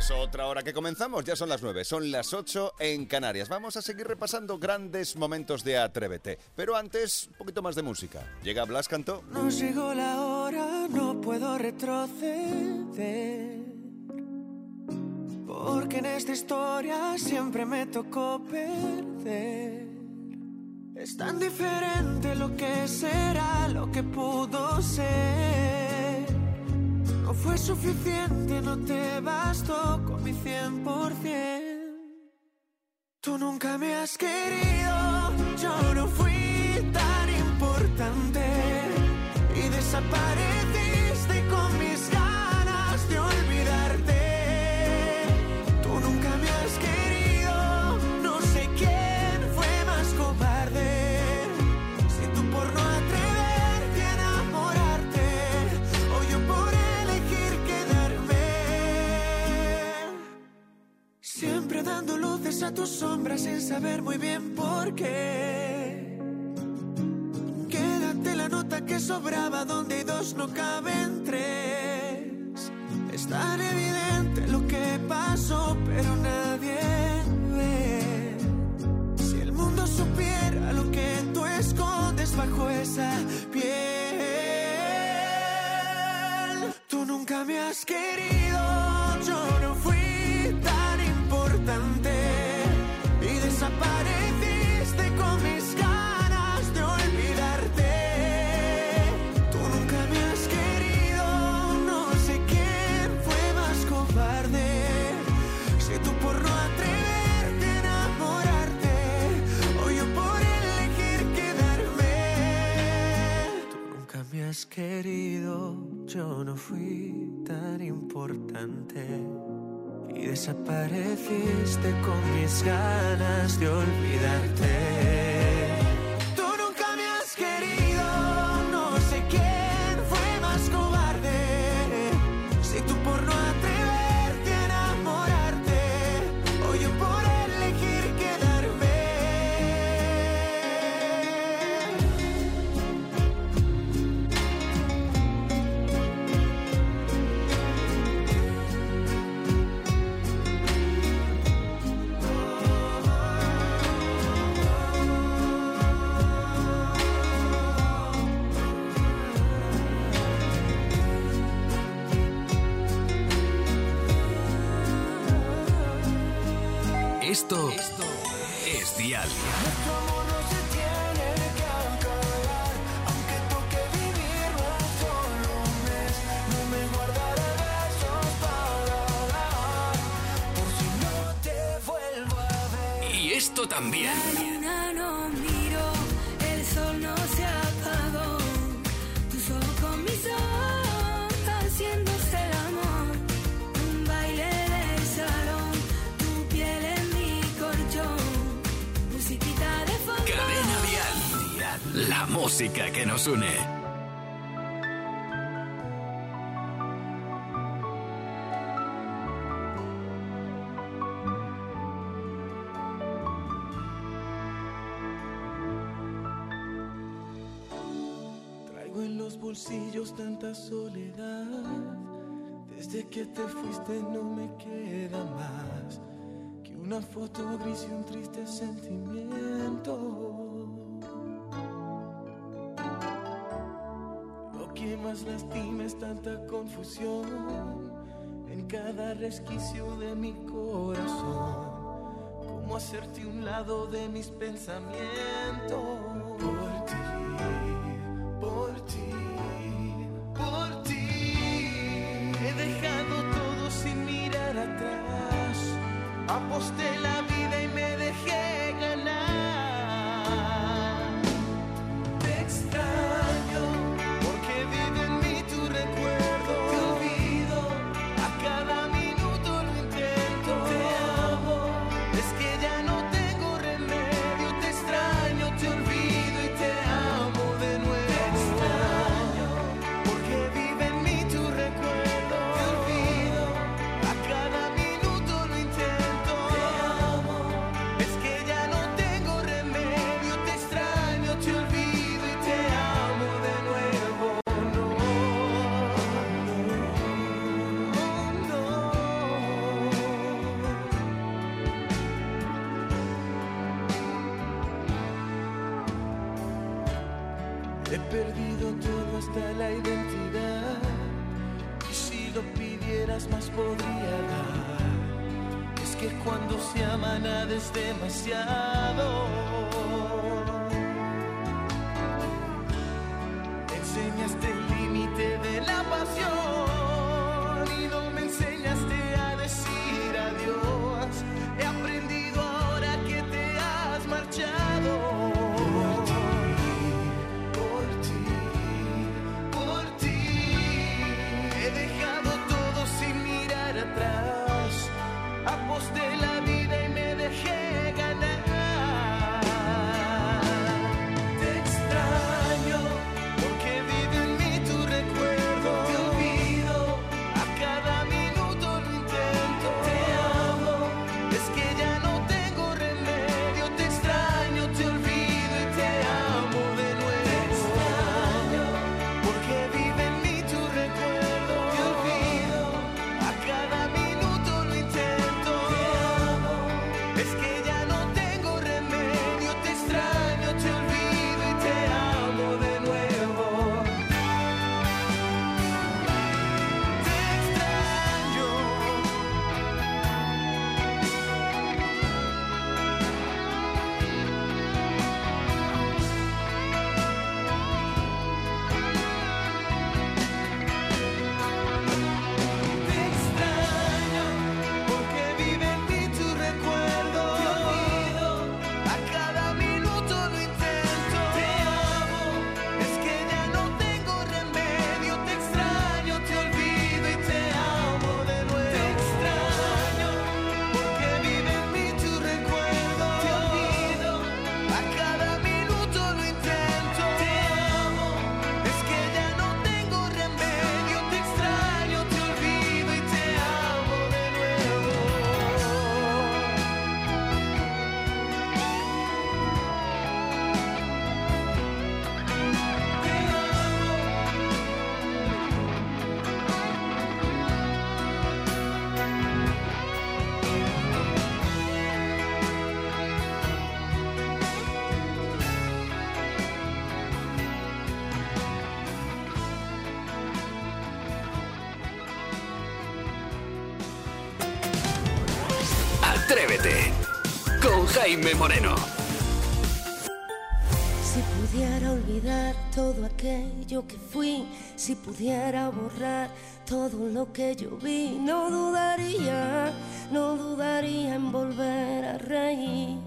Es otra hora que comenzamos, ya son las 9, son las 8 en Canarias. Vamos a seguir repasando grandes momentos de Atrévete, pero antes, un poquito más de música. Llega Blas Cantó. No llegó la hora, no puedo retroceder, porque en esta historia siempre me tocó perder. Es tan diferente lo que será, lo que pudo ser. No fue suficiente, no te bastó con mi 100%. Tú nunca me has querido, yo no fui tan importante. Y desapareciste con mis ganas de olvidarte. Tú nunca me has querido, no sé quién fue más cobarde. Si tú por no atreverte a enamorarte, o yo por elegir quedarme. Siempre dando luces a tus sombras sin saber muy bien por qué. Quédate la nota que sobraba, donde hay dos no caben tres. Es tan evidente lo que pasó, pero nadie ve. Si el mundo supiera lo que tú escondes bajo esa piel. Tú nunca me has querido, yo no fui tan importante. Y desapareciste con mis ganas de olvidarte. Tú nunca me has querido, no sé quién fue más cobarde. Si tú por no atreverte a enamorarte, o yo por elegir quedarme. Tú nunca me has querido, yo no fui tan importante. Y desapareciste con mis ganas de olvidarte. Tú nunca me has querido, no sé quién fue más cobarde. Si tú por no atreverte a enamorarte, o yo por elegir quedarme. Esto es Dial. Nuestro amor no se tiene que acabar, aunque toque vivirlo solo un mes. No me guardaré besos para dar, por si no te vuelvo a ver. Y esto también. La luna no miró, el sol no se apagó. Tú solo con mis ojos, haciéndose el amor. Un baile de salón, tu piel en mi colchón. Musiquita de fondo. Cadena Dial. La música que nos une. Traigo en los bolsillos tanta soledad. Desde que te fuiste no me queda más que una foto gris y un triste sentimiento. Lo que más lastima es tanta confusión en cada resquicio de mi corazón. ¿Cómo hacerte un lado de mis pensamientos? Por ti, por ti, por ti. He dejado todo sin mirar atrás. Aposté la vida y me dejé ganar. Te extraño porque vive en mí tu recuerdo. Te olvido, a cada minuto lo intento. Te amo, es que ya no tengo remedio. Te extraño, te olvido y te perdido todo hasta la identidad. Y si lo pidieras más podría dar. Es que cuando se ama nada es demasiado. Enseñaste el límite de la pasión y no me enseñaste a decir adiós. He aprendido ahora que te has marchado. Por ti, he dejado todo sin mirar atrás. Aposté la vida y me dejé ganar. Te extraño porque vive en mí tu recuerdo. Te olvido, a cada minuto lo intento. Te amo, es que ya no tengo remedio. Te extraño, te olvido y te amo de nuevo. Te extraño porque vive en mí tu recuerdo. Te olvido, a cada minuto lo intento. Te amo, es que ya no tengo remedio. Te extraño, te olvido y te amo de nuevo. Te extraño. Te extraño porque vive en mí tu recuerdo. Te olvido, a cada minuto lo intento. Te amo, es que ya no tengo remedio. Te extraño, te olvido y te amo de nuevo. Te extraño porque vive en mí tu recuerdo. Te olvido, a cada minuto lo intento. Te amo, es que ya no tengo remedio. Te extraño, te olvido y te amo de nuevo. Te Atrévete con Jaime Moreno. Si pudiera olvidar todo aquello que fui, si pudiera borrar todo lo que yo vi, no dudaría en volver a reír.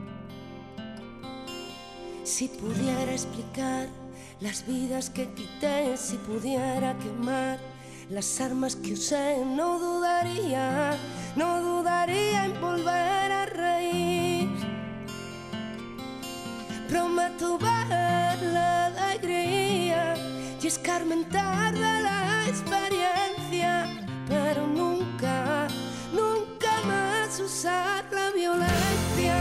Si pudiera explicar las vidas que quité, si pudiera quemar las armas que usé, no dudaría en volver a reír. Prometo ver la alegría y escarmentar de la experiencia, pero nunca más usar la violencia.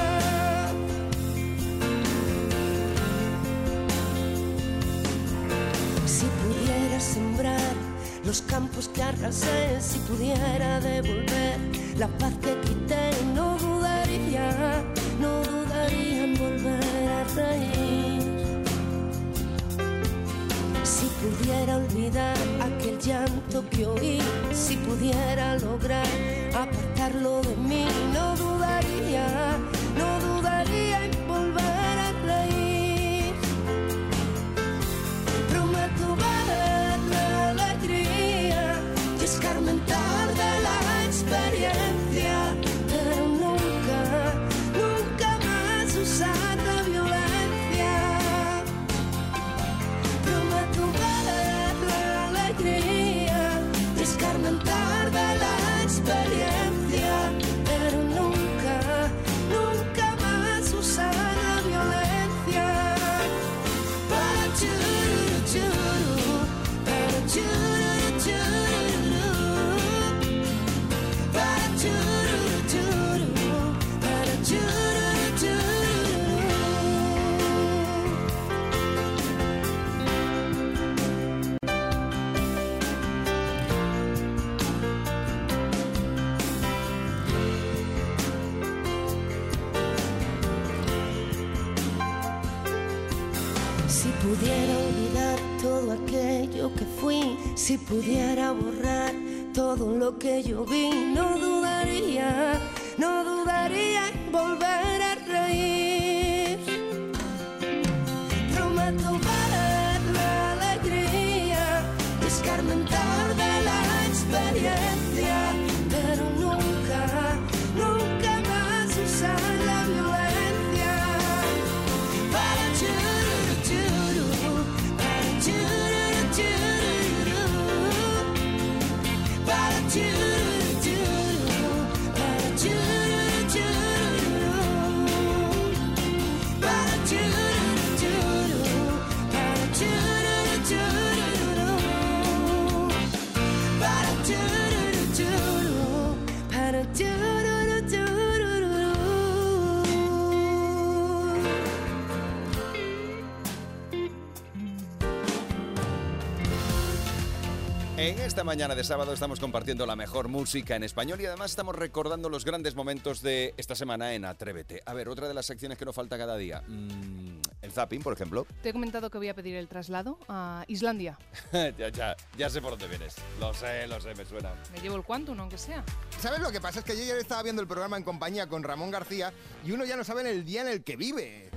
Si pudiera sembrar los campos que arrasé, si pudiera devolver la paz que quité, no dudaría en volver a reír. Si pudiera olvidar aquel llanto que oí, si pudiera lograr apartarlo de mí, no dudaría en volver a reír. Prometo ver la alegría y escarmentar de la experiencia, pero nunca más usar la violencia. Prometo ver la alegría y escarmentar de la experiencia, pero nunca más usar la violencia. Para churu, churu, para churu, churu, para churu, churu, para churu, churu. Si pudiera olvidar Si pudiera borrar todo lo que yo vi, no dudaría en volver a reír. Prometo ver la alegría, escarmentar de la experiencia, pero nunca más usar la violencia. Para churu, churu, para churu, churu, para churu, churu, para churu, churu, para churu, churu, para churu, churu, para churu, churu, para churu, churu. En esta mañana de sábado estamos compartiendo la mejor música en español y además estamos recordando los grandes momentos de esta semana en Atrévete. A ver, otra de las secciones que nos falta cada día. El zapping, por ejemplo. Te he comentado que voy a pedir el traslado a Islandia. ya sé por dónde vienes. Lo sé, me suena. Me llevo el Quantum, aunque sea. ¿Sabes lo que pasa? Es que yo ayer estaba viendo el programa en compañía con Ramón García y uno ya no sabe en el día en el que vive.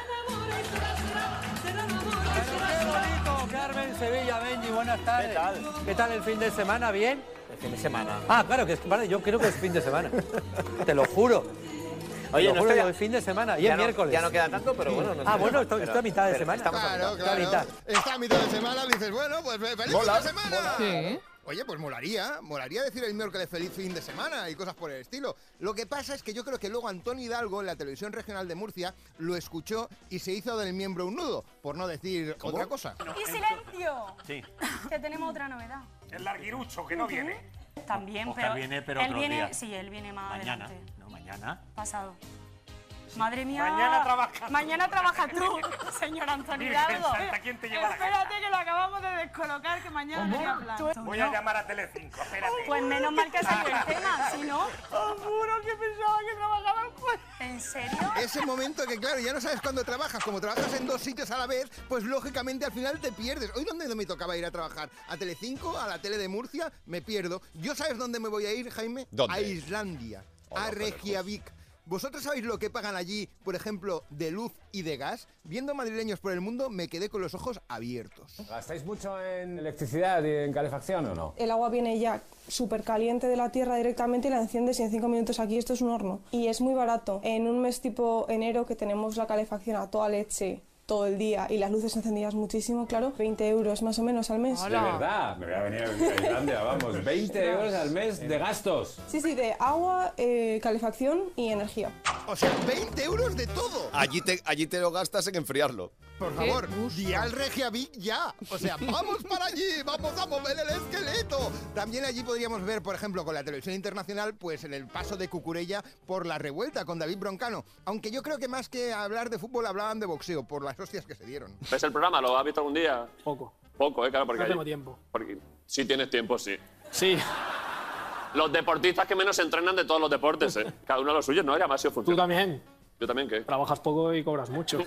¡Qué bonito! Carmen Sevilla, Benji, buenas tardes. ¿Qué tal el fin de semana? ¿Bien? El fin de semana. Ah, claro, que es, vale, yo creo que es fin de semana. Te lo juro. Oye, no el fin de semana y es miércoles. Ya no queda tanto, pero bueno. No bueno, esto a mitad de semana. Claro. Está a mitad de semana, dices, bueno, pues feliz fin de semana. Sí. Oye, pues molaría decir el miércoles feliz fin de semana y cosas por el estilo. Lo que pasa es que yo creo que luego Antonio Hidalgo, en la televisión regional de Murcia, lo escuchó y se hizo del miembro un nudo, por no decir otra cosa. ¡Y silencio! Sí. Que tenemos otra novedad. El larguirucho, que no viene. También, Oscar viene, pero él otro viene, día. sí, él viene más Mañana. adelante. No, mañana. Pasado. Madre mía. Mañana trabajas tú, señor Antonio Virgen Hidalgo. Santa, ¿quién te lleva la Espérate que lo acabamos de descolocar, que mañana tenía plan. Voy a llamar a Telecinco, espérate. Pues menos mal que salió el tema, si no... Os juro que pensaba que trabajaba en juez. ¿En serio? Ese momento que, claro, ya no sabes cuándo trabajas. Como trabajas en dos sitios a la vez, pues lógicamente al final te pierdes. ¿Hoy dónde me tocaba ir a trabajar? ¿A Telecinco? ¿A la tele de Murcia? Me pierdo. ¿Yo sabes dónde me voy a ir, Jaime? ¿Dónde? A Islandia, a Reykjavik. ¿Vosotros sabéis lo que pagan allí, por ejemplo, de luz y de gas? Viendo madrileños por el mundo, me quedé con los ojos abiertos. ¿Gastáis mucho en electricidad y en calefacción o no? El agua viene ya súper caliente de la tierra directamente y la enciendes y en 5 minutos aquí esto es un horno. Y es muy barato. En un mes tipo enero que tenemos la calefacción a toda leche todo el día y las luces encendidas muchísimo, claro, 20 euros más o menos al mes. De verdad, me voy a venir a Islandia, vamos, 20 euros al mes de gastos. Sí, de agua, calefacción y energía. O sea, 20 euros de todo. Allí te lo gastas en enfriarlo. Por favor, di al Reykjavik ya. O sea, vamos para allí, vamos a mover el esqueleto. También allí podríamos ver, por ejemplo, con la televisión internacional, pues en el paso de Cucurella por la revuelta con David Broncano. Aunque yo creo que más que hablar de fútbol hablaban de boxeo, por las hostias que se dieron. ¿Ves el programa? ¿Lo has visto algún día? Poco. Poco, claro, porque No tengo tiempo. Porque si tienes tiempo, sí. Sí. Los deportistas que menos entrenan de todos los deportes, ¿eh? Cada uno a lo suyo, ¿no? Era más ¿Tú funciona. también? Yo también, ¿qué? Trabajas poco y cobras mucho.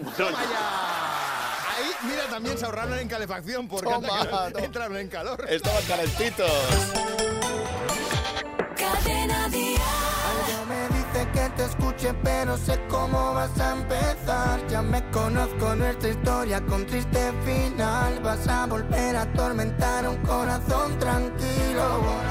Ahí, mira, también se ahorraron en calefacción porque entraron en calor. Estaban calentitos. Cadena Dial. Algo me dice que te escuche, pero sé cómo vas a empezar. Ya me conozco nuestra historia con triste final. Vas a volver a atormentar un corazón tranquilo.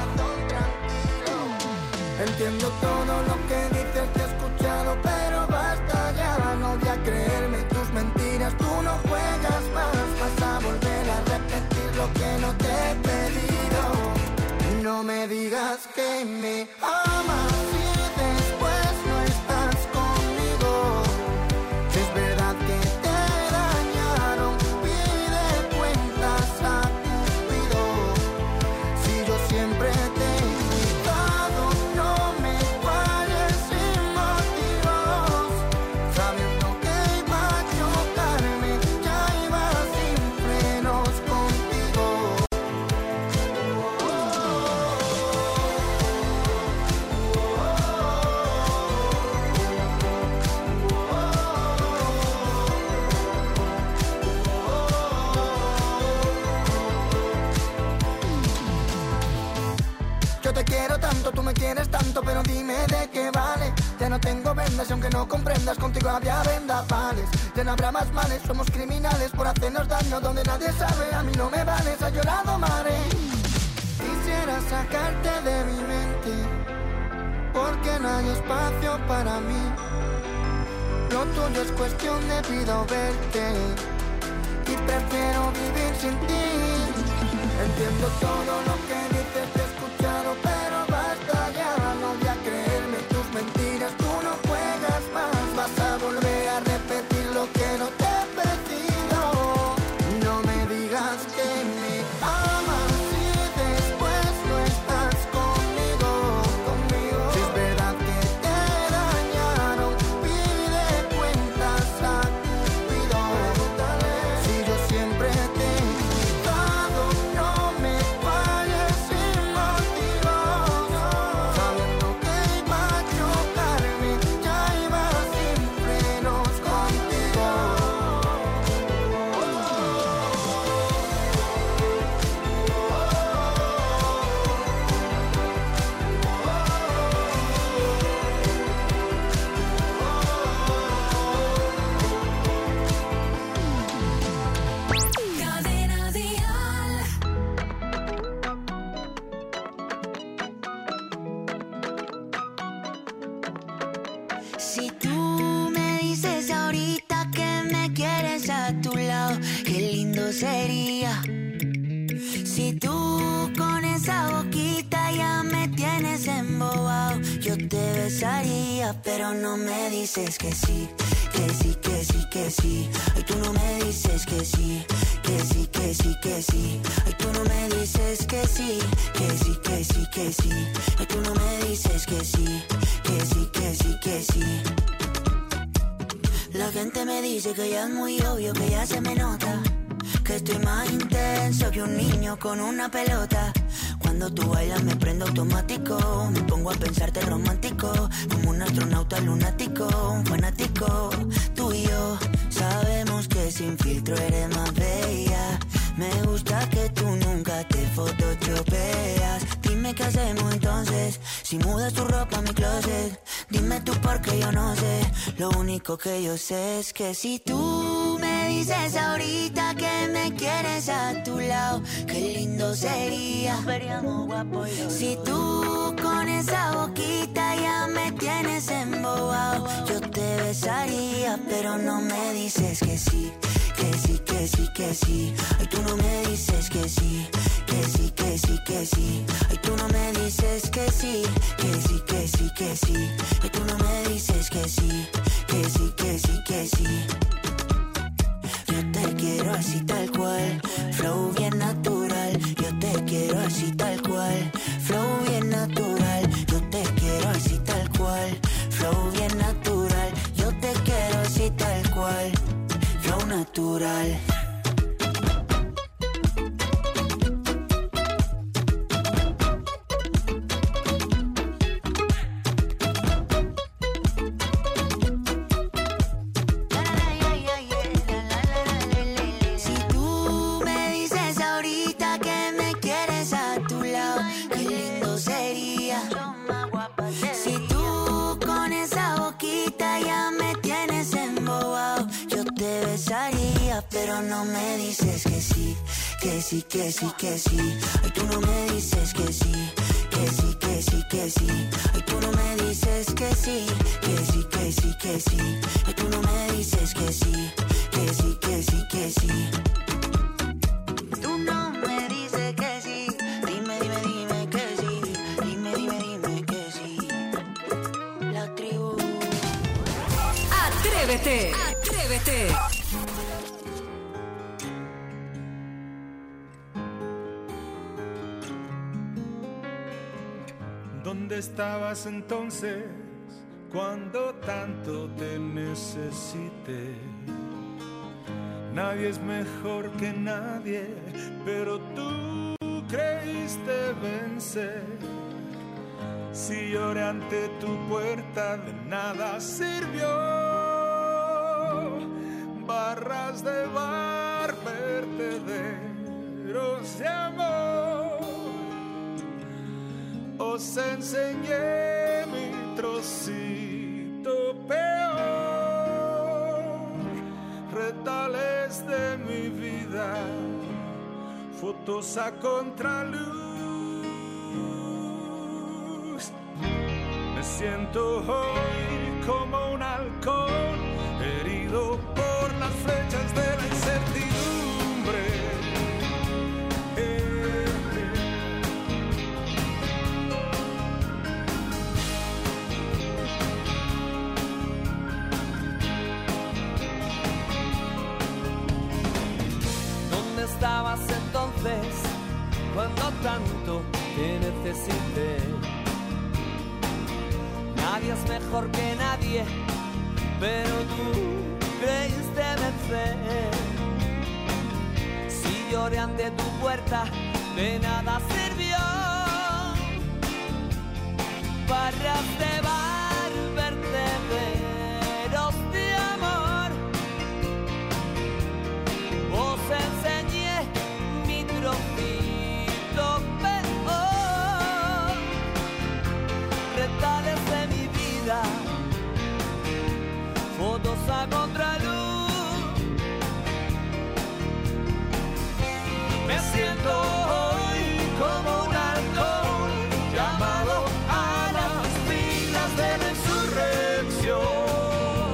Entiendo todo lo que dices, te he escuchado, pero basta ya. No voy a creerme tus mentiras, tú no juegas más. Vas a volver a repetir lo que no te he pedido. No me digas que me amas y después no estás conmigo. Si es verdad que te dañaron, pide cuentas a Cupido. Si yo siempre te he cuidado, no me falles sin motivos. Sabiendo que iba a chocarme, ya iba sin frenos contigo. quiero tanto, tú me quieres tanto, pero dime de qué vale. Ya no tengo vendas y aunque no comprendas, contigo había vendavales. Ya no habrá más males, somos criminales por hacernos daño donde nadie sabe. A mí no me vales, ha llorado mare. Quisiera sacarte de mi mente, porque no hay espacio para mí. Lo tuyo es cuestión de vida o verte, y prefiero vivir sin ti. Entiendo todo lo que dices, te he escuchado, pero basta ya. No voy a creerme tus mentiras, tú no juegas más. Vas a volver a repetir lo que no te he pedido. No me digas que me amas si después no estás conmigo. Si es verdad que te dañaron, pide cuentas a Cupido. Si yo siempre te he dado, no me falles sin motivos. Sabiendo que iba a chocarme, ya iba sin frenos contigo. Cadena Dial. Si tú me dices ahorita que me quieres a tu lado, qué lindo sería. Si tú con esa boquita ya me tienes embobado, yo te besaría, pero no me dices que sí, que sí, que sí, que sí. Ay, tú no me dices que sí, que sí, que sí, que sí. Ay, tú no me dices que sí, que sí, que sí, que sí. Ay, tú no me dices que sí, que sí, que sí, que sí. La gente me dice que ya es muy obvio, que ya se me nota, que estoy más intenso que un niño con una pelota. Cuando tú bailas me prendo automático, me pongo a pensarte romántico, como un astronauta lunático, un fanático. Tú y yo sabemos que sin filtro eres más bella. Me gusta que tú nunca te photoshopeas. Dime qué hacemos entonces, si mudas tu ropa a mi closet. Dime tú porque yo no sé, lo único que yo sé es que si tú me dices ahorita que me quieres a tu lado, qué lindo sería. Si tú con esa boquita ya me tienes embobado, yo te besaría, pero no me dices que sí, que sí, que sí, que sí. Ay, tú no me dices que sí, que sí, que sí, que sí. Ay, tú no me dices que sí, que sí, que sí, que sí. Ay, tú no me dices que sí, que sí, que sí, que sí. Yo te quiero así tal cual, flow bien natural. Yo te quiero así tal cual, flow bien natural. Yo te quiero así tal cual, flow bien natural. Yo te quiero así tal cual, flow natural. Si tú me dices ahorita que me quieres a tu lado, qué lindo sería. Si tú con esa boquita ya me tienes embobado, yo te besaría, pero no me dices que sí, que sí, que sí, que sí. Ay, tú no me dices que sí, que sí, que sí, que sí. Ay, tú no me dices que sí, que sí, que sí, que sí. Ay, tú no me dices que sí, que sí, que sí, que sí. Tú no me dices que sí, dime, dime, dime que sí, dime, dime, dime que sí. La tribu. Atrévete, atrévete. ¿Dónde estabas entonces cuando tanto te necesité? Nadie es mejor que nadie, pero tú creíste vencer. Si lloré ante tu puerta, de nada sirvió. Barras de bar, vertederos de amor. os enseñé mi trocito peor, retales de mi vida, fotos a contraluz. Me siento hoy como un halcón, herido por las flechas de la incertidumbre. ¿Dónde estabas entonces cuando tanto te necesité? Nadie es mejor que nadie, pero tú creíste vencer. Si lloré ante tu puerta, de nada sirvió. Barras de bar, vertederos de amor. Os enseñé mi trocito peor, retales de mi vida, fotos a contraluz. Me siento hoy como un halcón llamado a las filas de la insurrección.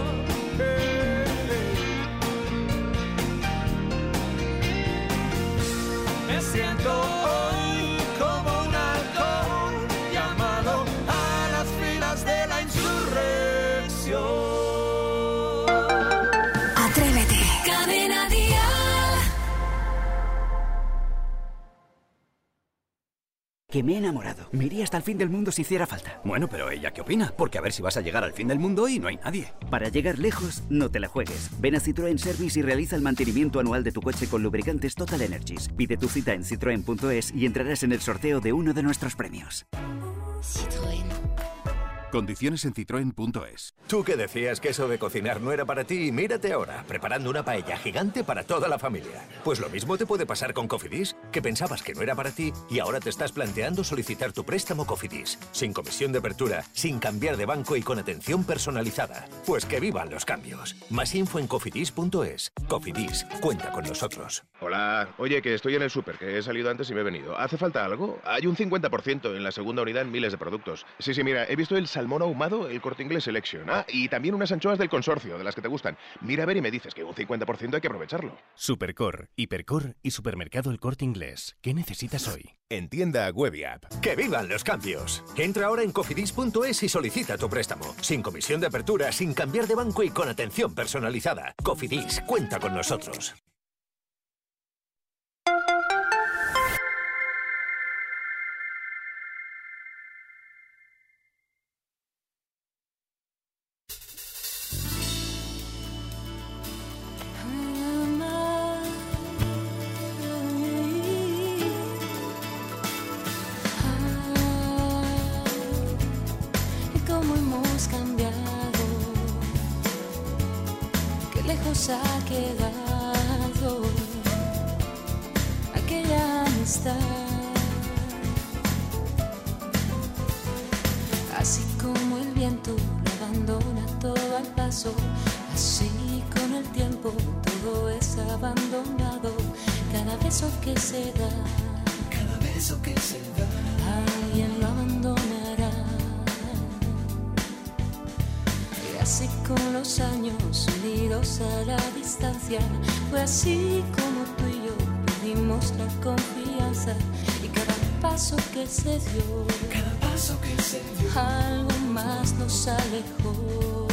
Me siento hoy como un halcón llamado a las filas de la insurrección. Atrévete. Cadena Dial. Que me he enamorado. Me iría hasta el fin del mundo si hiciera falta. Bueno, pero ¿ella qué opina? Porque a ver si vas a llegar al fin del mundo y no hay nadie. Para llegar lejos, no te la juegues. Ven a Citroën Service y realiza el mantenimiento anual de tu coche con lubricantes Total Energies. Pide tu cita en citroen.es y entrarás en el sorteo de uno de nuestros premios. Citroën. Condiciones en citroen.es. Tú que decías que eso de cocinar no era para ti, mírate ahora, preparando una paella gigante para toda la familia. Pues lo mismo te puede pasar con Cofidis, que pensabas que no era para ti y ahora te estás planteando solicitar tu préstamo Cofidis. Sin comisión de apertura, sin cambiar de banco y con atención personalizada. Pues que vivan los cambios. Más info en cofidis.es. Cofidis, cuenta con nosotros. Hola, oye, que estoy en el súper, que he salido antes y me he venido. ¿Hace falta algo? Hay un 50% en la segunda unidad en miles de productos. Sí, mira, he visto el salmón ahumado, el Corte Inglés Selection. Ah, y también unas anchoas del consorcio, de las que te gustan. Mira a ver y me dices que un 50% hay que aprovecharlo. Supercor, Hipercor y Supermercado El Corte Inglés. ¿Qué necesitas hoy? En tienda web y app. ¡Que vivan los cambios! Entra ahora en cofidis.es y solicita tu préstamo. Sin comisión de apertura, sin cambiar de banco y con atención personalizada. Cofidis, cuenta con nosotros. Cómo hemos cambiado, qué lejos ha quedado aquella amistad. Así como el viento lo abandona todo al paso, así con el tiempo todo es abandonado. Cada beso que se da, cada beso que se da, alguien lo abandonará. Y así con los años unidos a la distancia, fue así como tú y yo perdimos la confianza. Y cada paso que se dio, algo más nos alejó.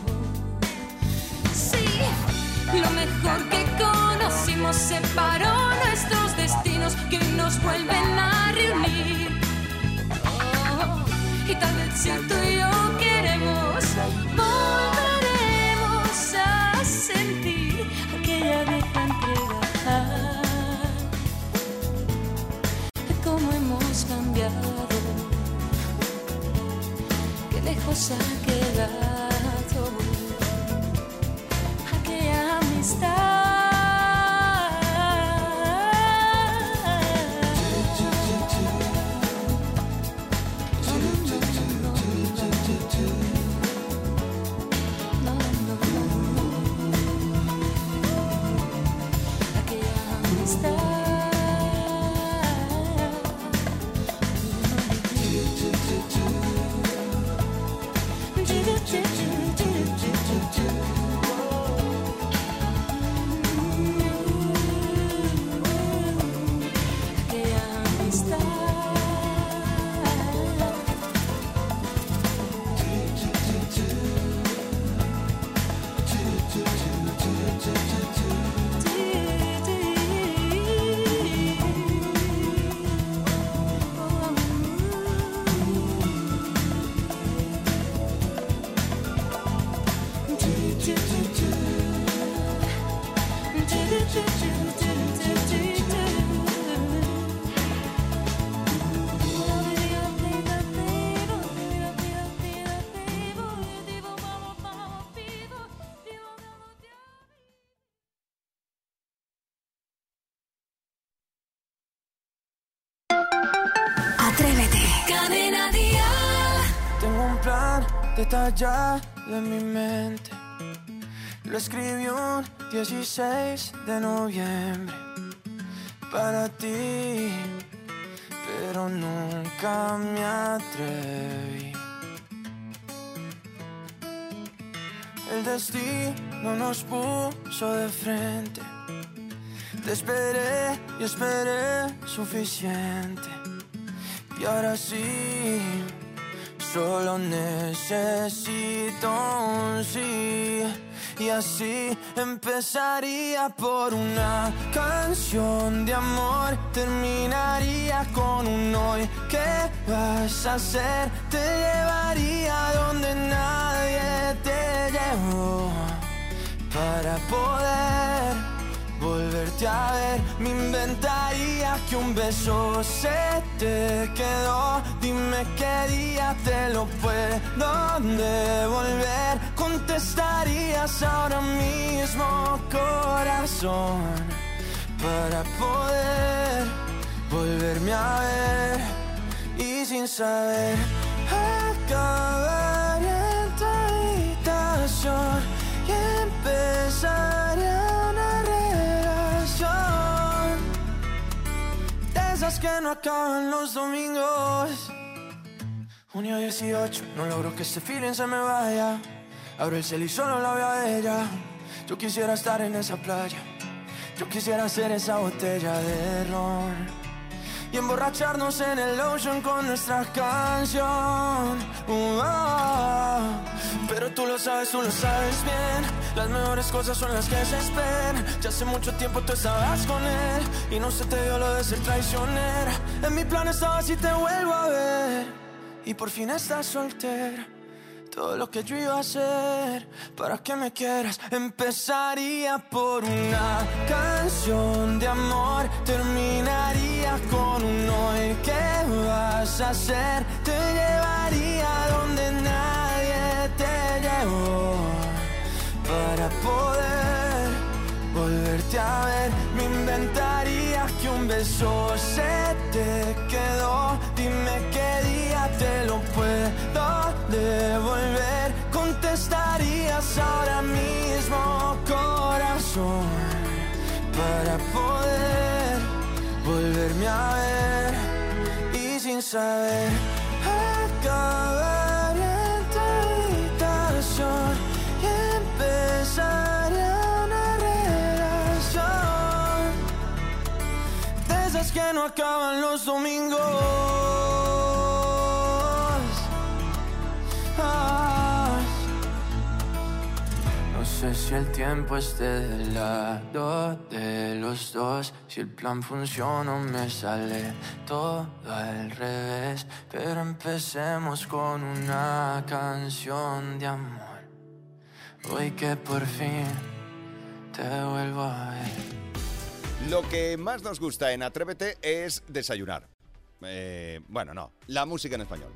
Sí, lo mejor que conocimos separó nuestros destinos que nos vuelven a reunir. Oh, y tal vez si tú y yo queremos, volveremos a sentir aquella vieja entrega. Cómo hemos cambiado, qué lejos ha quedado aquella amistad. detallado en mi mente. Lo escribí un 16 de noviembre para ti, pero nunca me atreví. El destino nos puso de frente. Te esperé y esperé suficiente. Y ahora sí, solo necesito un sí. Y así empezaría por una canción de amor. Terminaría con un hoy. ¿Qué vas a hacer? Te llevaría donde nadie te llevó. Para poder volverte a ver, me inventaría que un beso se te quedó. Dime qué día te lo puedo devolver. Contestarías ahora mismo, corazón, para poder volverme a ver. Y sin saber, acabar en tu habitación y empezaría una relación de esas que no acaban los domingos. Junio 18, no logro que este feeling se me vaya. Abro el cel y solo la veo a ella. Yo quisiera estar en esa playa. Yo quisiera ser esa botella de ron y emborracharnos en el ocean con nuestra canción. Pero tú lo sabes bien. Las mejores cosas son las que se esperan. Ya hace mucho tiempo tú estabas con él y no se te dio lo de ser traicionera. En mi plan estaba si te vuelvo a ver. Y por fin estás soltera. Todo lo que yo iba a hacer para que me quieras. Empezaría por una canción de amor. Terminaría con un hoy. ¿Qué vas a hacer? Te llevaría donde nadie te llevó. Para poder volverte a ver, me inventaría que un beso se te quedó. Dime qué día te lo puedo devolver. Contestarías ahora mismo, corazón, para poder volverme a ver. Y sin saber, acabar en tu habitación y empezaría una relación de esas que no acaban los domingos. No sé si el tiempo esté del lado de los dos, si el plan funciona o me sale todo al revés. Pero empecemos con una canción de amor. Hoy que por fin te vuelvo a ver. Lo que más nos gusta en Atrévete es desayunar. Bueno, no, la música en español.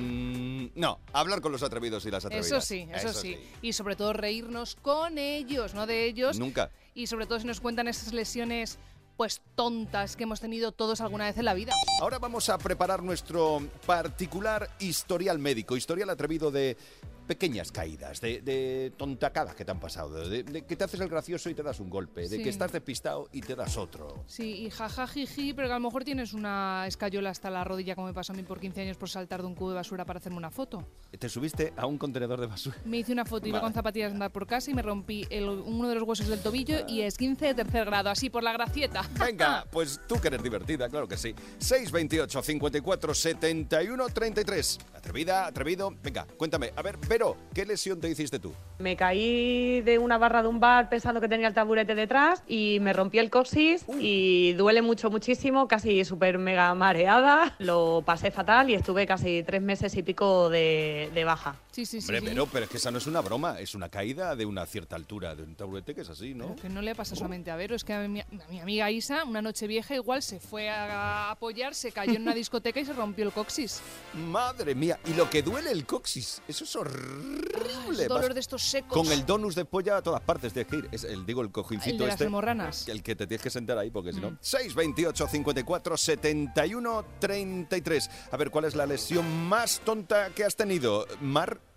No, hablar con los atrevidos y las atrevidas. Eso sí. Y sobre todo reírnos con ellos, no de ellos. Nunca. Y sobre todo si nos cuentan esas lesiones pues tontas que hemos tenido todos alguna vez en la vida. Ahora vamos a preparar nuestro particular historial médico, historial atrevido de pequeñas caídas, de tontacadas que te han pasado, de que te haces el gracioso y te das un golpe, de que estás despistado y te das otro. Sí, y jajajiji, pero que a lo mejor tienes una escayola hasta la rodilla, como me pasó a mí por 15 años por saltar de un cubo de basura para hacerme una foto. ¿Te subiste a un contenedor de basura? Me hice una foto, iba con zapatillas a andar por casa y me rompí uno de los huesos del tobillo y esguince de 3er grado, así por la gracieta. Venga, pues tú que eres divertida, claro que sí. 628 54 71 33. Atrevida, atrevido. Venga, cuéntame. A ver, Vero, ¿qué lesión te hiciste tú? Me caí de una barra de un bar pensando que tenía el taburete detrás y me rompí el coxis y duele muchísimo, casi súper mega mareada. Lo pasé fatal y estuve casi 3 meses y pico de baja. Sí. Hombre, Vero, pero es que esa no es una broma, es una caída de una cierta altura de un taburete que es así, ¿no? Pero que no le pasa solamente a Vero, es que a mi amiga Isa, una noche vieja, igual se fue a apoyar, se cayó en una discoteca y se rompió el coxis. Madre mía, y lo que duele el coxis, eso es horrible. Es dolor de estos secos. Con el donus de polla a todas partes tienes que ir. Es el cojincito el de las hemorranas. El que te tienes que sentar ahí, porque si no. 628 54 71 33. A ver, ¿cuál es la lesión más tonta que has tenido? Mar,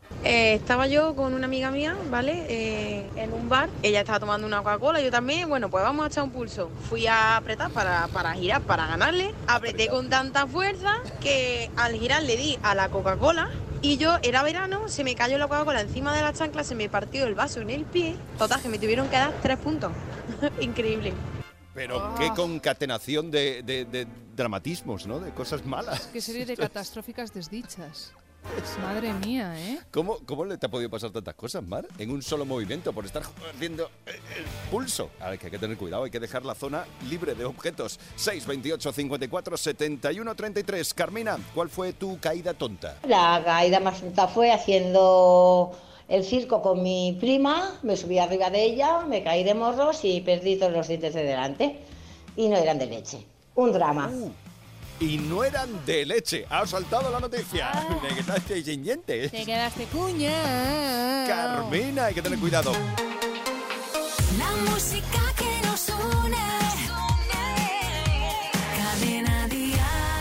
Estaba yo con una amiga mía, ¿vale? En un bar. Ella estaba tomando una Coca-Cola, yo también. Bueno, pues vamos a echar un pulso. Fui a apretar para girar, para ganarle. Apreté con tanta fuerza que al girar le di a la Coca-Cola. Y yo, era verano, se me cayó la Coca-Cola encima de la chancla, se me partió el vaso en el pie. Total, que me tuvieron que dar 3 puntos. Increíble. Pero qué concatenación de dramatismos, ¿no? De cosas malas. Qué serie de catastróficas desdichas. Madre mía, ¿eh? ¿Cómo le te ha podido pasar tantas cosas, Mar? En un solo movimiento, por estar haciendo el pulso. A ver, que hay que tener cuidado, hay que dejar la zona libre de objetos. 628 54 71 33. Carmina, ¿cuál fue tu caída tonta? La caída más tonta fue haciendo el circo con mi prima, me subí arriba de ella, me caí de morros y perdí todos los dientes de delante. Y no eran de leche. Un drama. Y no eran de leche. Ha saltado la noticia. Me quedaste sin dientes. Te quedaste cuña. Carmina, hay que tener cuidado. La música que nos une. Cadena Dial.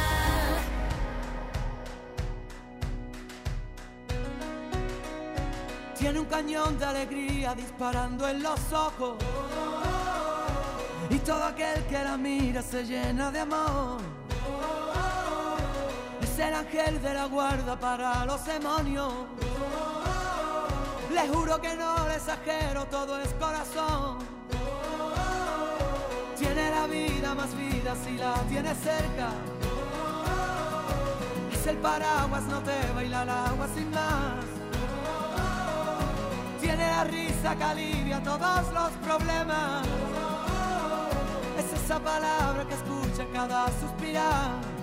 Tiene un cañón de alegría disparando en los ojos. Y todo aquel que la mira se llena de amor. Es el ángel de la guarda para los demonios. Le juro que no le exagero, todo es corazón. Tiene la vida más vida si la tienes cerca. Es el paraguas, no te baila el agua sin más. Tiene la risa que alivia todos los problemas. Es esa palabra que escucha cada suspirar.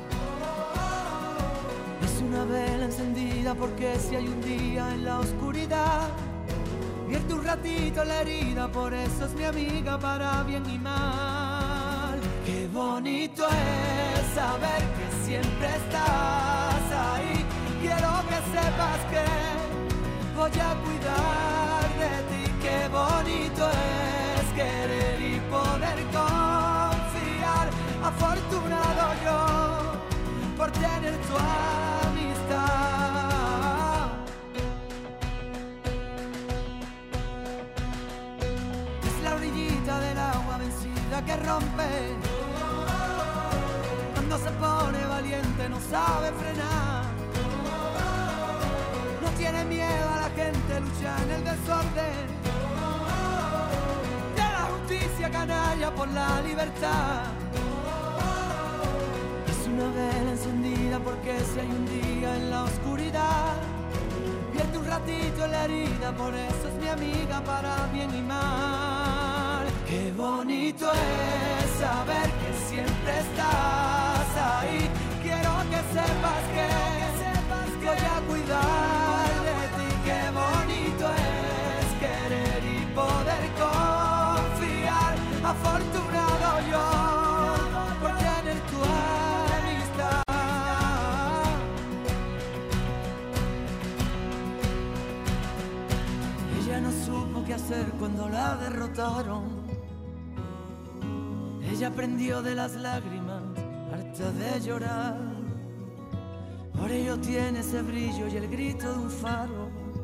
Es una vela encendida porque si hay un día en la oscuridad, vierte un ratito la herida, por eso es mi amiga para bien y mal. Qué bonito es saber que siempre estás ahí. Quiero que sepas que voy a cuidar de ti. Qué bonito es querer y poder confiar. Afortunado yo por tener tu amistad. Es la orillita del agua vencida que rompe. Cuando se pone valiente no sabe frenar. No tiene miedo a la gente, lucha en el desorden. De la justicia canalla por la libertad. Una vela encendida porque si hay un día en la oscuridad, vierte un ratito en la herida, por eso es mi amiga para bien y mal. Qué bonito es saber que siempre estás ahí. Quiero que sepas que voy a cuidar de ti. Qué bonito es querer y poder confiar. Afortunado yo por tener tu amistad. Ella no supo qué hacer cuando la derrotaron. Ella aprendió de las lágrimas, harta de llorar. Por ello tiene ese brillo y el grito de un faro.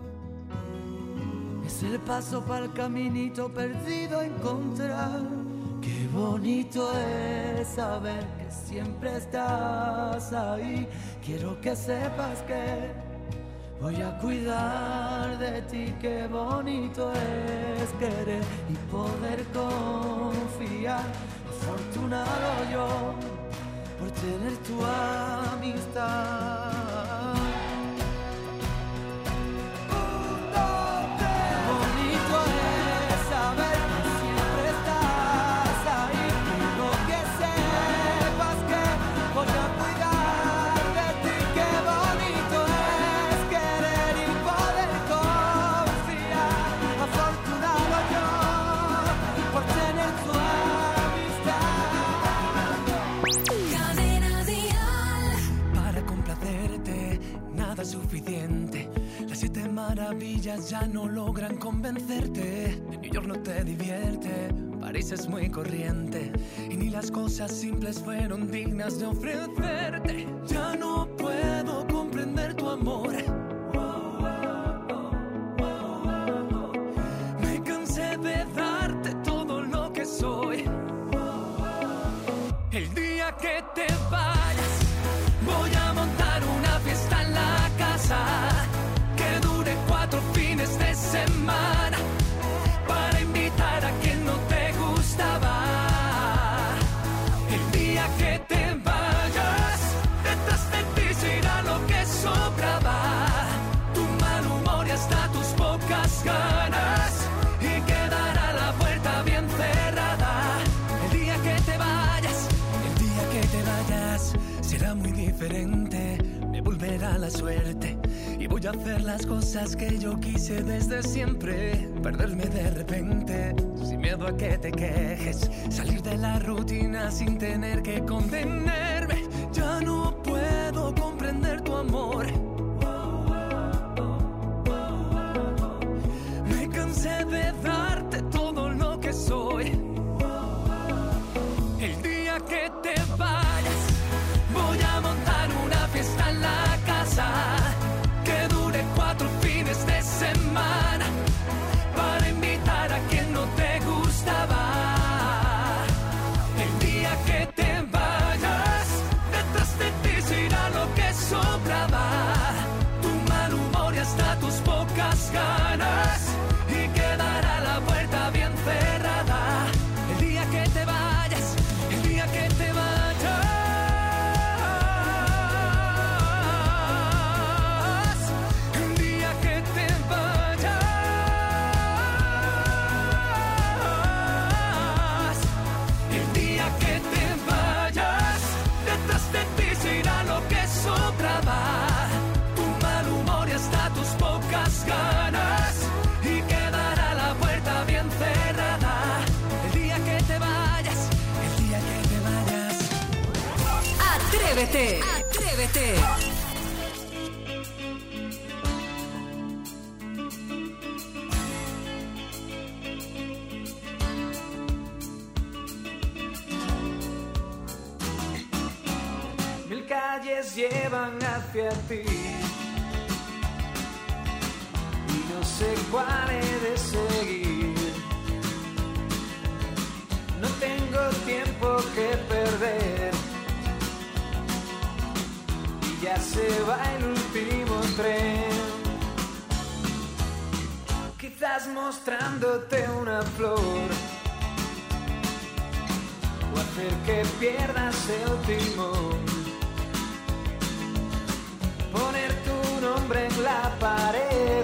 Es el paso para el caminito perdido a encontrar. Qué bonito es saber que siempre estás ahí. Quiero que sepas que voy a cuidar de ti. Qué bonito es querer y poder confiar. Afortunado yo por tener tu amistad. Suficiente. Las 7 maravillas ya no logran convencerte. New York no te divierte, París es muy corriente y ni las cosas simples fueron dignas de ofrecerte. Ya no puedo comprender tu amor. será muy diferente, me volverá la suerte y voy a hacer las cosas que yo quise desde siempre. Perderme de repente, sin miedo a que te quejes, salir de la rutina sin tener que contenerme. Ya no puedo comprender tu amor. Me cansé de darte todo lo que soy. El día que te vayas, voy a montar una fiesta en la casa que dure 4 fines de semana para invitar a quien no te gustaba. El día que te vayas, detrás de ti se irá lo que sobraba. Tu mal humor y hasta tus pocas ganas, y quedará la puerta bien cerrada. El día que te vayas, el día que te vayas, el día que te vayas, el día que te vayas, detrás de ti se irá lo que sobraba. Tu mal humor y hasta tus pocas ganas, y quedará la puerta bien cerrada. El día que te vayas, el día que te vayas. Atrévete, atrévete. Mil calles llevan hacia ti y no sé cuál he de seguir. No tengo tiempo que perder y ya se va el último tren. Quizás mostrándote una flor o hacer que pierdas el timón. Poner tu nombre en la pared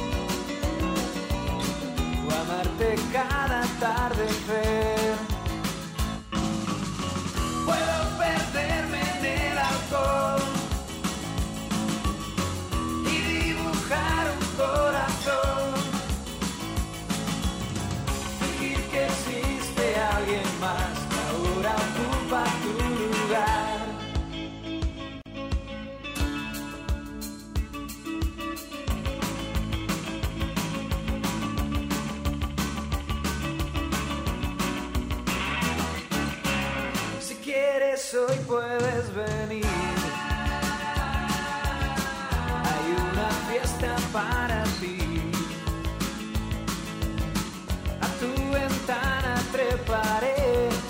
o amarte cada atardecer. Puedo perderme en el alcohol y dibujar un corazón, fingir que existe alguien más que ahora ocupa tu lugar. Hoy puedes venir, hay una fiesta para ti. A tu ventana treparé,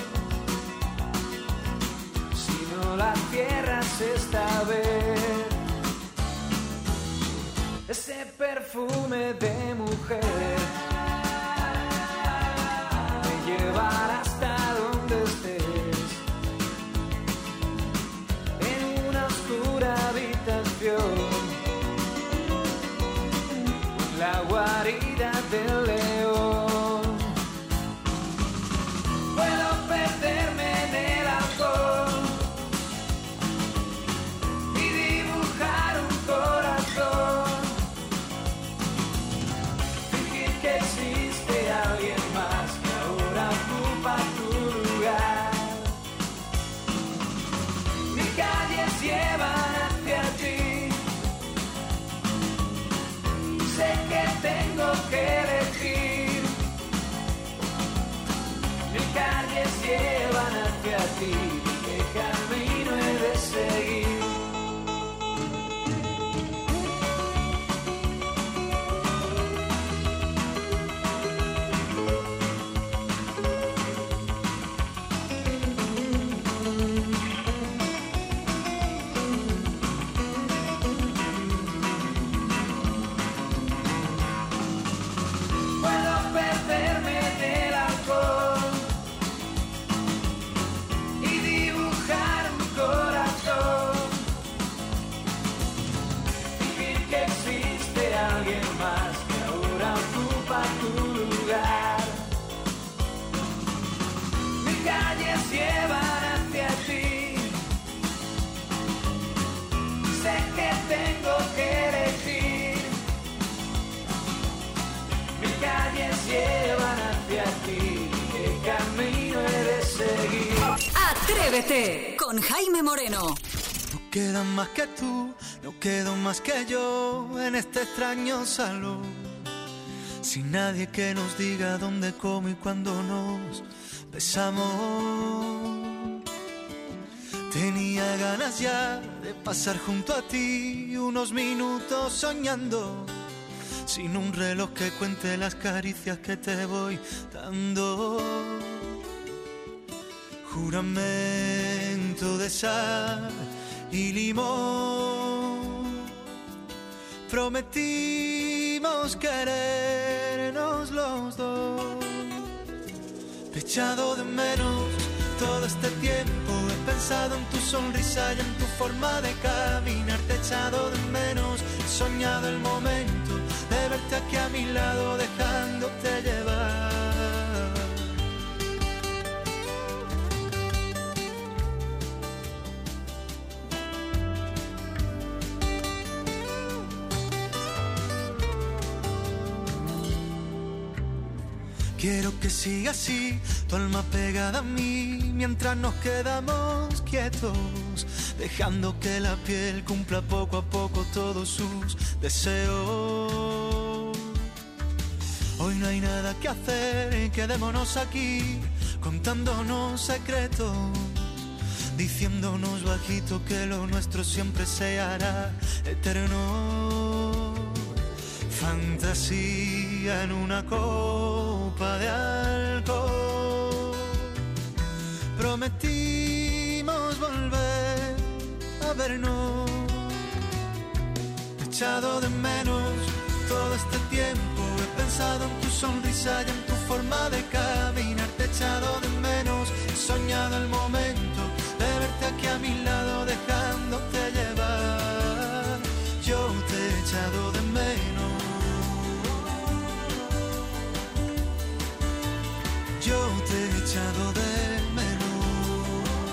si no la cierras esta vez. Ese perfume de mujer me llevará hasta donde estés. La guarida del león. Puedo perderme en el alcohol y dibujar un corazón, fingir que existe alguien más que ahora ocupa tu lugar. Mis calles llevan hacia ti, sé que tengo que elegir. Mis calles llevan hacia ti, ¿qué camino he de seguir? Puedo perderme en el alcohol y Atrévete con Jaime Moreno. No quedan más que tú, no quedo más que yo en este extraño salón. Sin nadie que nos diga dónde, cómo y cuándo nos besamos. Tenía ganas ya de pasar junto a ti unos minutos soñando, sin un reloj que cuente las caricias que te voy dando. Juramento de sal y limón, prometimos querernos los dos. Te he echado de menos todo este tiempo, he pensado en tu sonrisa y en tu forma de caminar. Te he echado de menos, he soñado el momento de verte aquí a mi lado, dejándote llevar. Quiero que siga así, tu alma pegada a mí, mientras nos quedamos quietos, dejando que la piel cumpla poco a poco todos sus deseos. Hoy no hay nada que hacer, quedémonos aquí, contándonos secretos, diciéndonos bajito que lo nuestro siempre se hará eterno. Fantasía en una copa de alcohol, prometimos volver a vernos. Te he echado de menos todo este tiempo, he pensado en tu sonrisa y en tu forma de caminar. Te he echado de menos, he soñado el momento de verte aquí a mi lado, dejándote llevar. Yo te he echado de menos, yo te he echado de menos.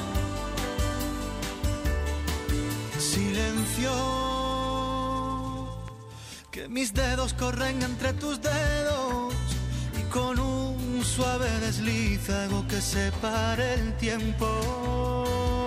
Silencio, que mis dedos corren entre tus dedos y con un suave desliz hago que se pare el tiempo.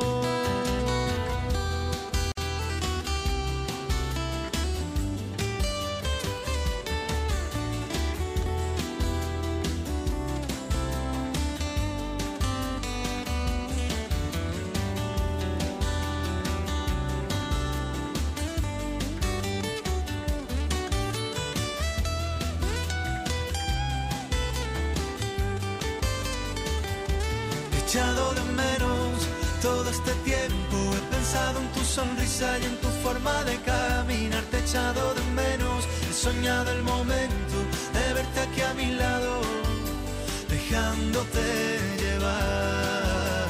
He echado de menos todo este tiempo, he pensado en tu sonrisa y en tu forma de caminar. Te he echado de menos, he soñado el momento de verte aquí a mi lado, dejándote llevar.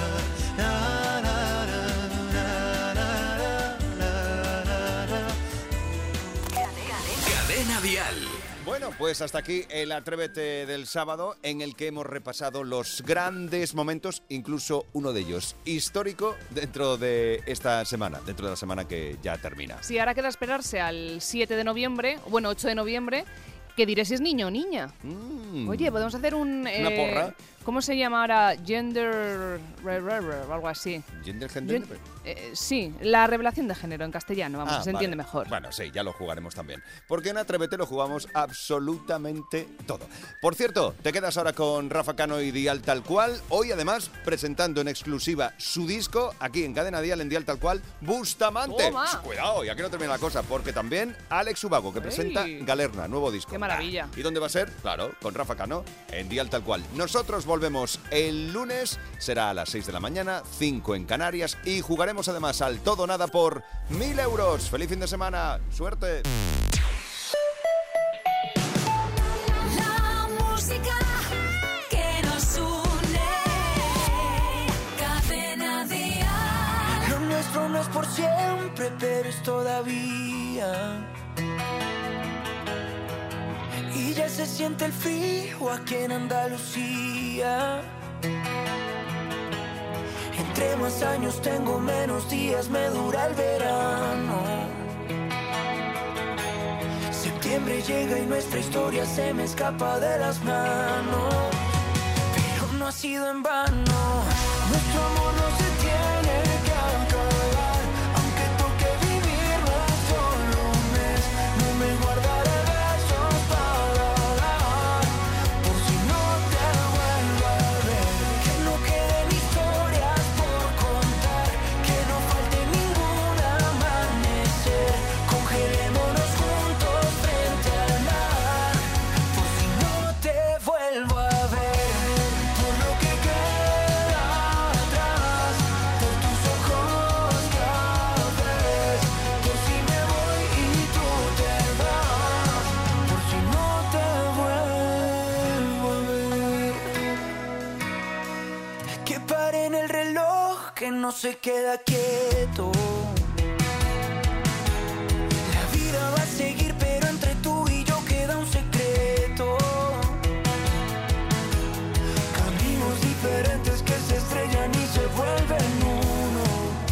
Cadena Dial. Bueno, pues hasta aquí el Atrévete del sábado, en el que hemos repasado los grandes momentos, incluso uno de ellos histórico dentro de esta semana, dentro de la semana que ya termina. Sí, ahora queda esperarse al 7 de noviembre, bueno, 8 de noviembre, que diré si es niño o niña. Oye, podemos hacer una porra. ¿Cómo se llama ahora? Gender... o algo así. ¿Gender? Sí, la revelación de género en castellano, vamos, se entiende mejor. Bueno, sí, ya lo jugaremos también. Porque en Atrévete lo jugamos absolutamente todo. Por cierto, te quedas ahora con Rafa Cano y Dial Tal Cual. Hoy, además, presentando en exclusiva su disco, aquí en Cadena Dial, en Dial Tal Cual, Bustamante. ¡Toma! Cuidado, ya que no termina la cosa, porque también Alex Ubago, que presenta Galerna, nuevo disco. ¡Qué maravilla! ¿Y dónde va a ser? Claro, con Rafa Cano, en Dial Tal Cual. Nosotros volvemos el lunes, será a las 6 de la mañana, 5 en Canarias, y jugaremos además al todo nada por 1.000 euros. ¡Feliz fin de semana! ¡Suerte! La música que nos une, Cadena Dial. Lo nuestro no es por siempre, pero es todavía. Y ya se siente el frío aquí en Andalucía. Entre más años tengo menos días, me dura el verano. Septiembre llega y nuestra historia se me escapa de las manos. Pero no ha sido en vano. Nuestro amor no se tiene que acabar, aunque toque vivirlo solo un mes. No me guardaré besos para dar, por si no te vuelvo a ver. Que no queden historias por contar, que no falte ningún amanecer. Congelémonos juntos frente al mar, por si no te vuelvo a ver. Por lo que queda atrás, por tus ojos cafés, por si me voy y tú te vas, por si no te vuelvo a ver. Que pare en el reloj, que no se queda quieto. La vida va a seguir, pero entre tú y yo queda un secreto. Caminos diferentes que se estrellan y se vuelven uno.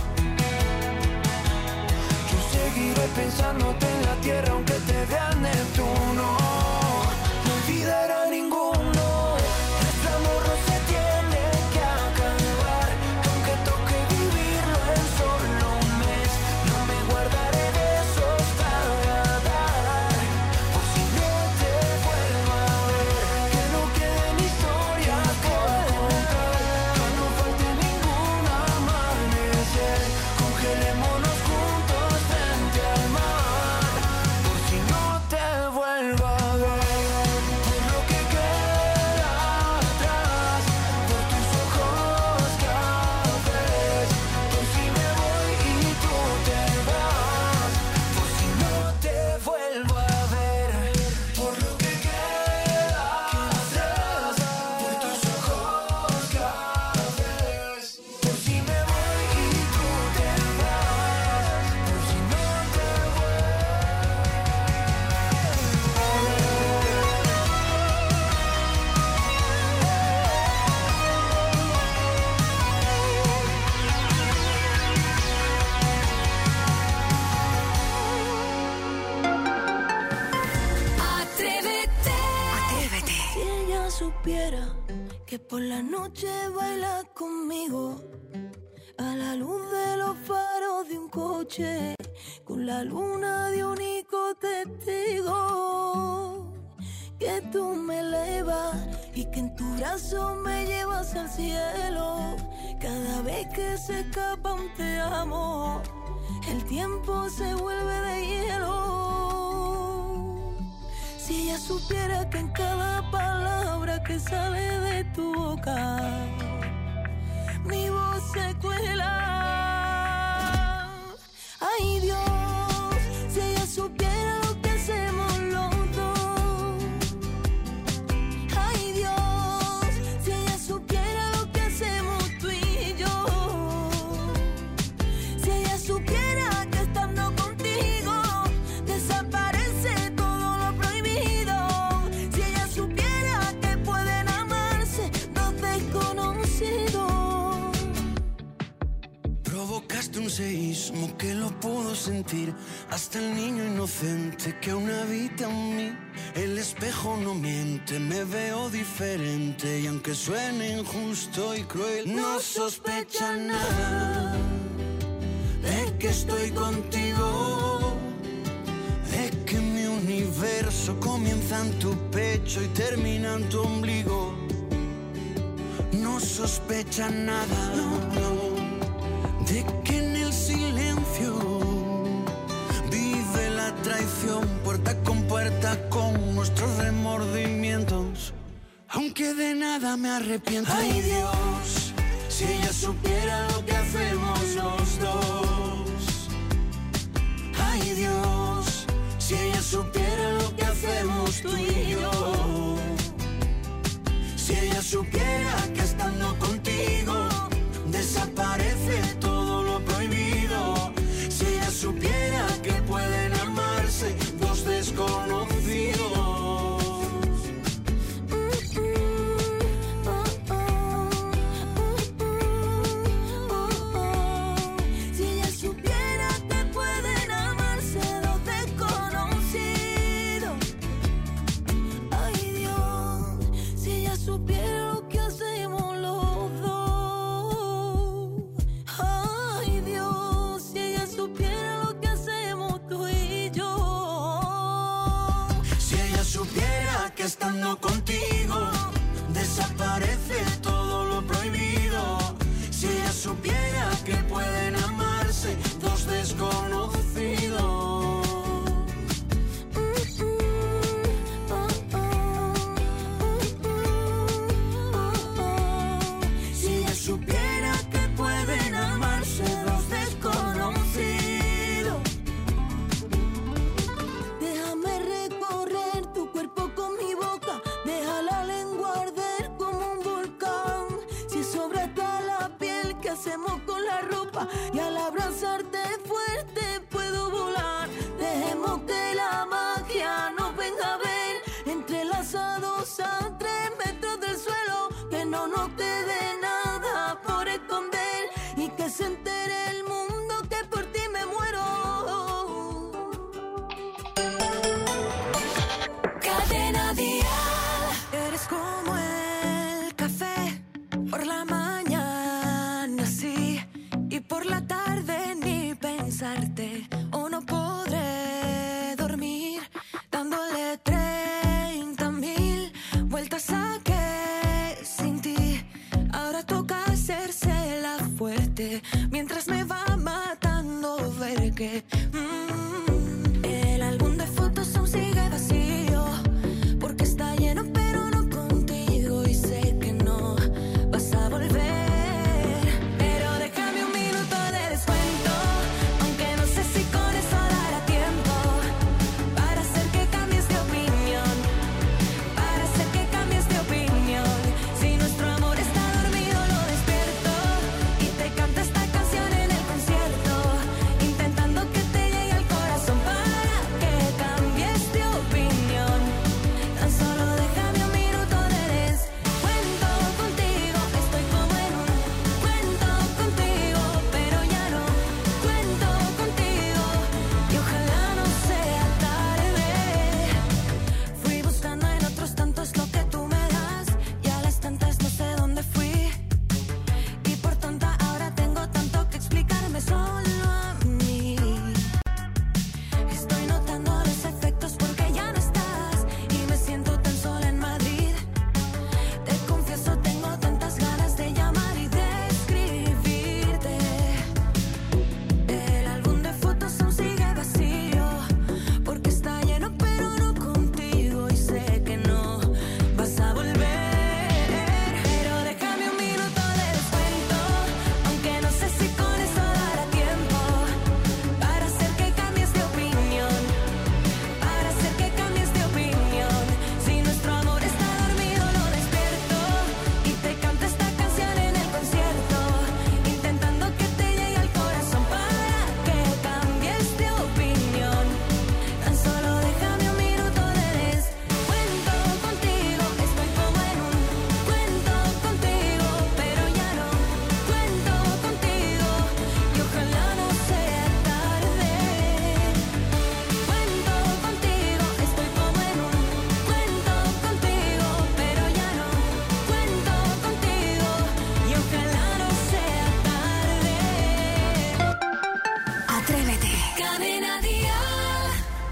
Yo seguiré pensándote en la tierra aunque te vea Neptuno. No olvidará ninguno. Nuestro amor no se tiene que acabar, que aunque toque vivirlo en solo un mes. No me guardaré besos para dar, por si no te vuelvo a ver. Que no queden historias por contar, que no falte ningún amanecer. Congelémonos juntos frente al mar, por si no te vuelvo a ver. Por lo que queda atrás, por tus ojos cafés, por si me voy y tú te vas, por si no te vuelvo a ver. Por lo que queda atrás, por tus ojos cafés, por si me voy y tú te vas, por si no te Atrévete. Si ella supiera que por la noche baila conmigo a la luz de los faros de un coche, con la luna de único testigo, que tú me elevas y que en tu brazo me llevas al cielo. Cada vez que se escapa un te amo, el tiempo se vuelve de hielo. Si ella supiera que en cada palabra que sale de tu boca, mi voz se cuela. Ay Dios, si ella supiera lo que hacemos los dos. Ay Dios, si ella supiera lo que hacemos tú y yo. Si ella supiera que estando contigo desaparece todo lo prohibido. Si ella supiera que pueden amarse dos desconocidos. Provocaste un seísmo que lo pudo sentir hasta el niño inocente que aún habita en mí. El espejo no miente, me veo diferente y aunque suene injusto y cruel, no sospecha nada de que estoy contigo, de que mi universo comienza en tu pecho y termina en tu ombligo. No sospecha nada, de que en el silencio vive la traición, puerta con nuestros remordimientos, aunque de nada me arrepiento. Ay Dios, si ella supiera lo que hacemos los dos. Ay Dios, si ella supiera lo que hacemos tú y yo. Si ella supiera que estando contigo desaparece todo lo prohibido. Si ella supiera que pueden amarse dos desconocidos. Si ella supiera que pueden amarse dos desconocidos. Ay Dios, si ella supiera lo que hacemos los desconocido. Si yo supiera que pueden amarse dos desconocidos. Déjame recorrer tu cuerpo con mi boca, deja la lengua arder como un volcán. Si sobra hasta la piel, ¿qué hacemos con la ropa? Y al abrazarte fuerte puedo volar. Dejemos que la magia nos venga a ver, entrelazados a 3 metros del suelo. Que no nos quede nada por esconder y que se entere el mundo que por ti me muero. Cadena Dial. Eres como el café, por la mañana sí, y por la tarde ni pensarte. O no podré dormir dándole 30.000 vueltas a que sin ti. Ahora toca hacerse la fuerte, mientras me va matando ver que el álbum de fotos aún sigue vacío, porque está lleno pero no contigo, y sé que no vas a volver. Pero déjame un minuto de descuento, aunque no sé si con eso dará tiempo, para hacer que cambies de opinión, para hacer que cambies de opinión. Si nuestro amor está dormido lo despierto y te canto esta canción en el concierto, intentando que te llegue al corazón para que cambies de opinión. Tan solo déjame un minuto de descuento contigo. Estoy como en un cuento contigo, pero ya no cuento contigo, y ojalá no sea tarde. Fui buscando en otros tantos lo que tú me das, y a las tantas no sé dónde fui, y por tonta ahora tengo tanto que explicarme solo a mí. Estoy notando los efectos porque ya no estás, y me siento tan sola en Madrid. Te confieso, tengo tantas ganas de llamar y de escribirte. El álbum de fotos aún sigue vacío, porque está lleno pero no contigo, y sé que no vas a volver. Pero déjame un minuto de descuento, aunque no sé si con eso dará tiempo, para hacer que cambies de opinión, para hacer que cambies de opinión. Si nuestro amor está dormido lo despierto y te canto esta canción en el concierto, intentando que te llegue al corazón para que cambies de opinión. Tan solo déjame un minuto de descuento contigo. Estoy como en un cuento contigo, pero ya no cuento contigo, y ojalá no sea tarde. Cuento contigo, estoy como en un cuento contigo, pero ya no cuento contigo, y ojalá no sea tarde. Atrévete. Cadena Dial.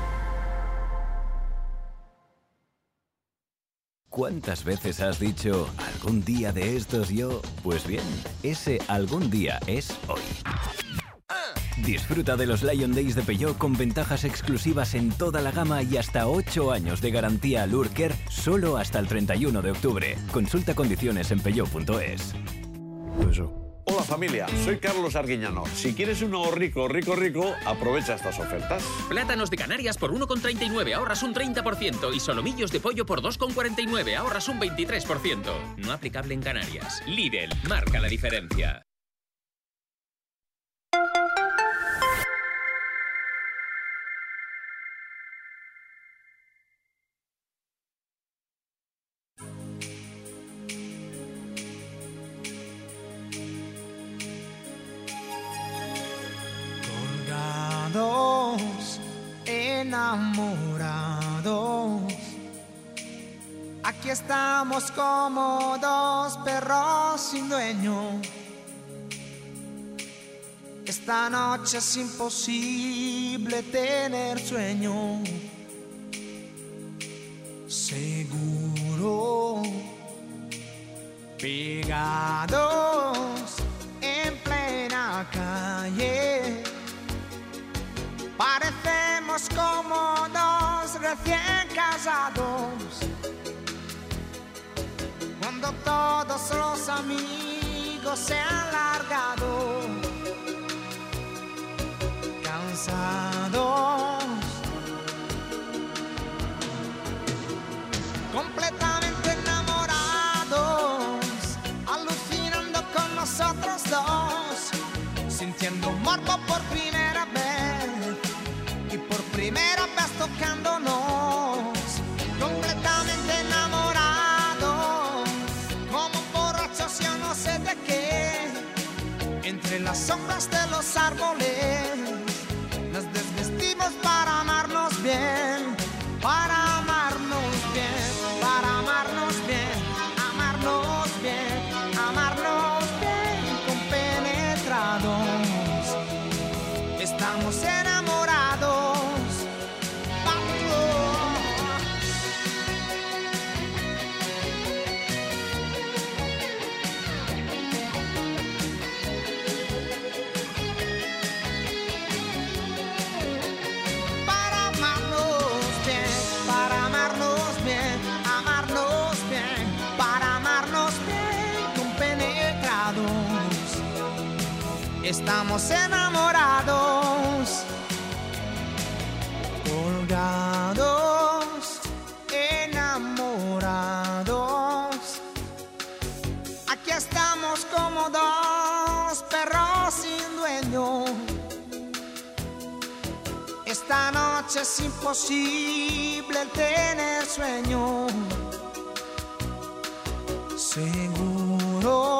¿Cuántas veces has dicho algún día de estos yo? Pues bien, ese algún día es hoy. Disfruta de los Lion Days de Peugeot con ventajas exclusivas en toda la gama y hasta 8 años de garantía Lurker solo hasta el 31 de octubre. Consulta condiciones en peugeot.es. Hola familia, soy Carlos Arguiñano. Si quieres un ahorrico rico, aprovecha estas ofertas. Plátanos de Canarias por 1,39, ahorras un 30%. Y solomillos de pollo por 2,49, ahorras un 23%. No aplicable en Canarias. Lidl, marca la diferencia. Colgados, enamorados, aquí estamos como dos perros sin dueño. Esta noche es imposible tener sueño. Seguro, pegados en plena calle, Somos como dos recién casados, cuando todos los amigos se han largado, cansados, completamente enamorados, alucinando con nosotros dos, sintiendo morbo por primera vez y por primera vez tocándonos, completamente enamorados, como borrachos yo no sé de qué, entre las sombras de los árboles nos desvestimos para amarnos bien, para amarnos bien, para amarnos bien, amarnos bien, amarnos bien, compenetrados. Estamos enamorados. Para amarnos bien, para amarnos bien, amarnos bien, para amarnos bien, compenetrados. Estamos enamorados, colgados, enamorados. Aquí estamos como dos perros sin dueño. Esta noche es imposible tener sueño. Seguro